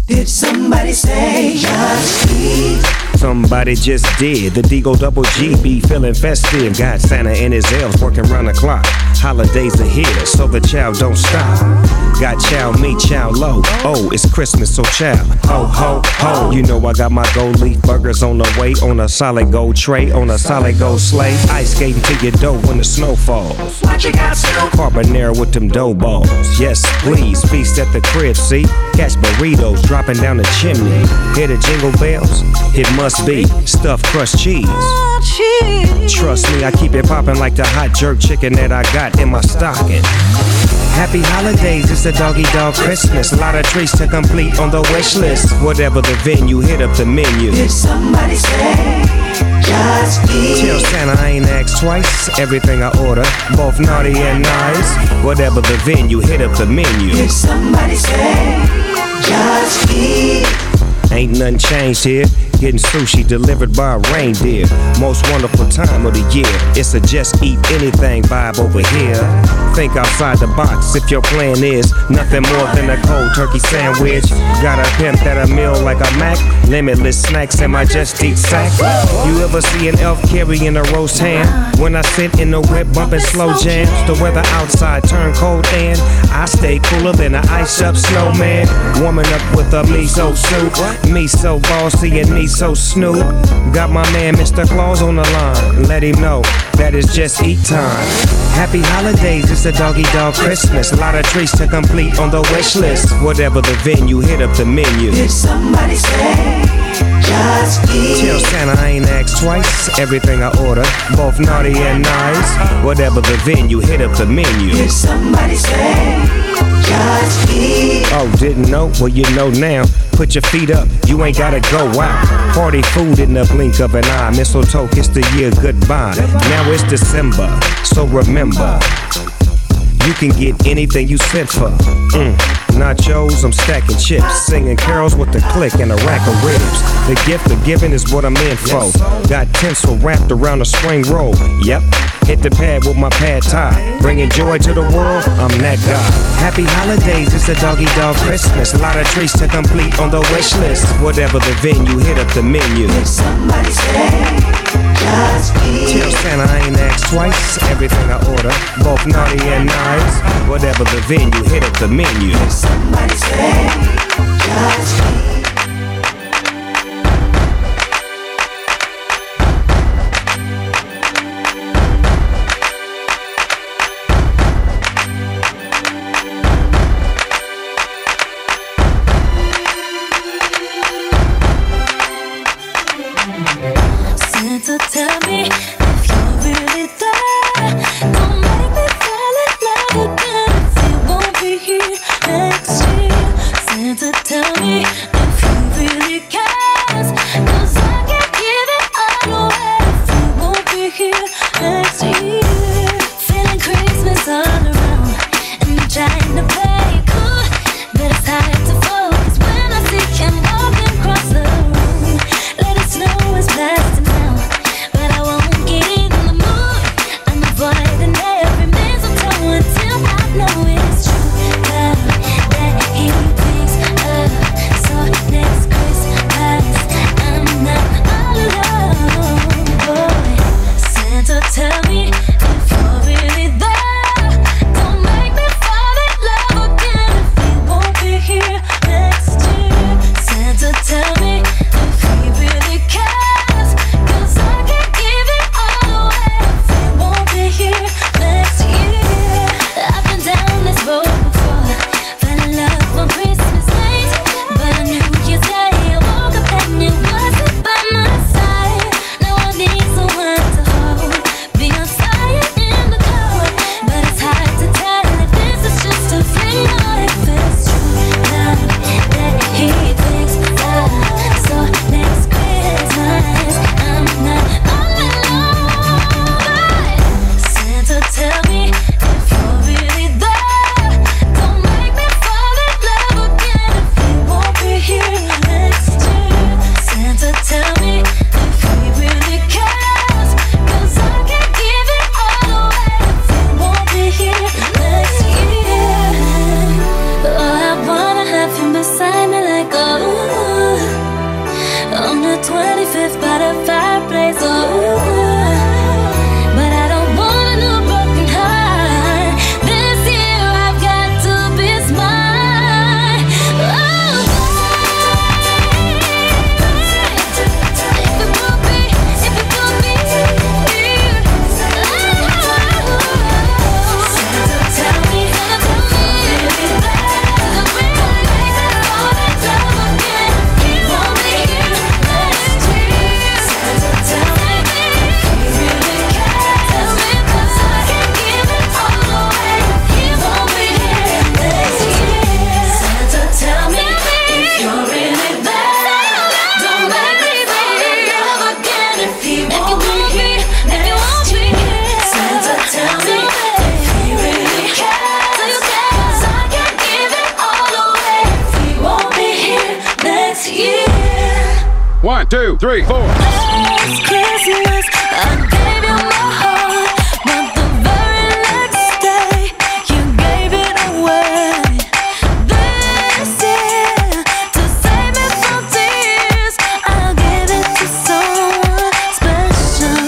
Did somebody say just eat? Somebody just did. The Digo Double G be feeling festive. Got Santa and his elves working round the clock. Holidays are here, so the chow don't stop. Got chow me, chow low. Oh, it's Christmas, so chow. Ho, ho, ho. You know I got my gold leaf burgers on the way. On a solid gold tray, on a solid gold sleigh. Ice skating to your dough when the snow falls. What you got, Snoop? Carbonara with them dough balls. Yes, please, feast at the crib, see? Catch burritos dropping down the chimney. Hear the jingle bells? It must be stuffed crust cheese. Trust me, I keep it popping like the hot jerk chicken that I got in my stocking. Happy holidays, it's a doggy dog Christmas. A lot of treats to complete on the wish list. Whatever the venue, hit up the menu. Did somebody say just eat? Tell Santa I ain't asked twice. Everything I order, both naughty and nice. Whatever the venue, hit up the menu. Did somebody say just eat? Ain't nothing changed here. Getting sushi delivered by a reindeer. Most wonderful time of the year. It's a just eat anything vibe over here. Think outside the box if your plan is nothing more than a cold turkey sandwich. Got a pimp that a meal like a Mac. Limitless snacks in my just eat sack. You ever see an elf carrying a roast ham? When I sit in the whip bumping slow jams. The weather outside turn cold and I stay cooler than an ice up snowman. Warming up with a miso soup. Miso bossy and miso Snoop. Got my man Mr. Claus on the line. Let him know that it's just eat time. Happy holidays, it's a doggy dog Christmas. A lot of treats to complete on the wish list. Whatever the venue, hit up the menu. Did somebody say just eat? Tell Santa I ain't asked twice. Everything I order, both naughty and nice. Whatever the venue, hit up the menu. Did somebody say just eat? Oh, didn't know? Well, you know now. Put your feet up, you ain't gotta go out. Party food in the blink of an eye. Mistletoe kiss the year goodbye. Now it's December, so remember, you can get anything you sent for. Nachos, I'm stacking chips. Singing carols with the click and a rack of ribs. The gift of giving is what I'm in for. Got tinsel wrapped around a spring roll. Yep, hit the pad with my pad tie. Bringing joy to the world, I'm that guy. Happy holidays, it's a doggy dog Christmas. A lot of treats to complete on the wish list. Whatever the venue, hit up the menu. Did somebody say just eat? Tell Santa I ain't asked twice. Everything I order, both naughty and nice. Whatever the venue, hit up the menu. Did somebody say just eat? Santa, tell me if you're really there. Don't make me fall in love again if you won't be here next year. Santa, tell me if you really cares, 'cause I can't give it all away if you won't be here next year. Feeling Christmas all around and I'm trying to play it cool, but it's hard to focus when I see him walking across the room. Let it snow is blasting down, but I won't get in the mood. I'm avoiding every mistletoe until I know it's true. Love that he thinks of, so 2, 3, 4. Last Christmas, I gave you my heart, but the very next day, you gave it away. This year, to save me from tears, I'll give it to someone special.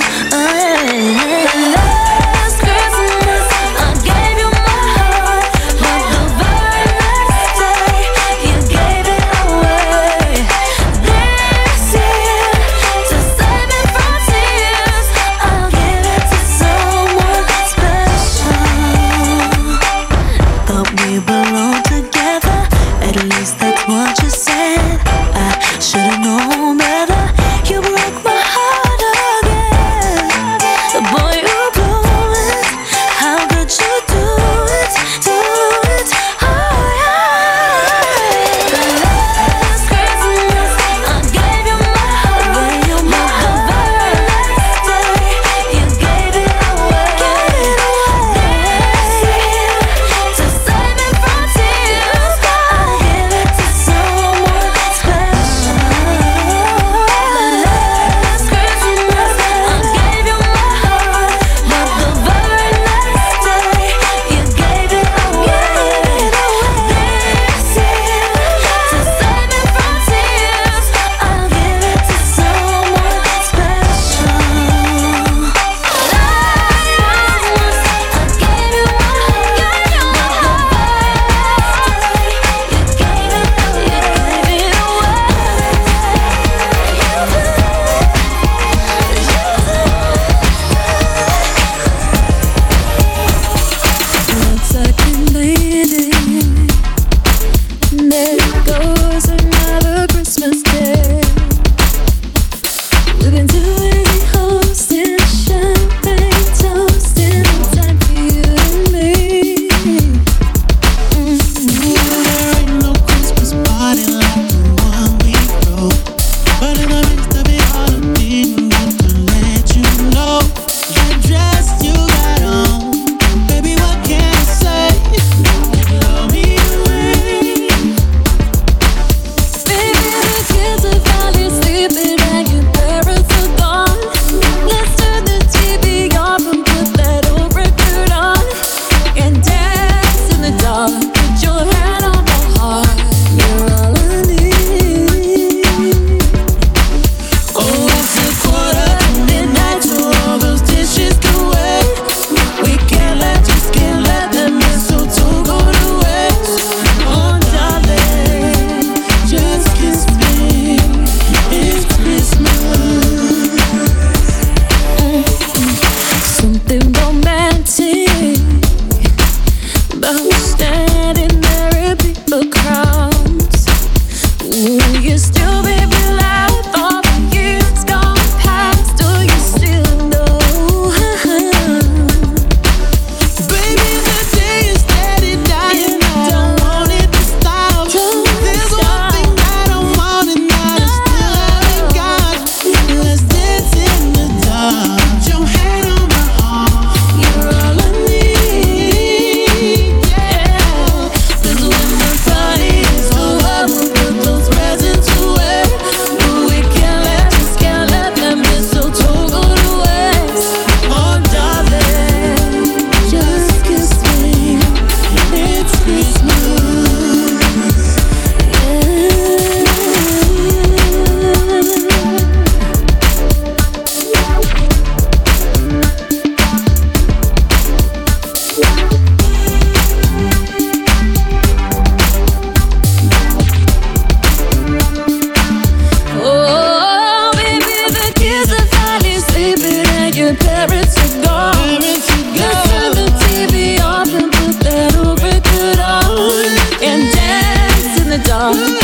Last Christmas, I gave you my heart, but the very next day, you gave it away. This year, to save me from tears, I'll give it to someone special. Thought we belonged together, at least that's what you said. I should've known better. You broke my heart again. Boy, you blew it. How could you do it? Do it? Oh, yeah. Last Christmas, I gave you my heart. But the very next day, you gave it away. This year, to save me from tears, I'll give it to someone special. Last Christmas, I gave you my heart, but the very next day, you gave it away. This year, to save me from tears, I'll give it to someone special. There goes another Christmas day. We've been doing the hosting, champagne toasting, time for you and me. There ain't no Christmas party like the one we throw. But in the midst of it all, I didn't want to let you know that dress you got on. Baby, what can I say? Blow me away. Baby, the kids are finally sleeping and your parents are gone. Let's turn the TV off and put that old record on and dance in the dark. Put your hand on my heart. You're all I need. Oh, it's a quarter to midnight, so all those dishes can wait. We can't let them mistletoe go to waste. Oh, darling, just kiss me. It's Christmas. Something romantic about standing there in people crowds. Will you still be alive? All the years gone past. Do you still know? Baby, the day is steady dying. I don't want it to stop. There's one thing I don't want and I still haven't got. Let's dance in the dark. Put your hand on my arm. You're all I need. Yeah. 'Cause when the party is over, we'll put those presents away. But we just can't let that mistletoe go to waste. Oh, darling, just kiss me. It's Christmas. Oh, baby, the kids are finally sleeping and your parents are gone. Let's turn the TV off and put that old record on and dance in the dark.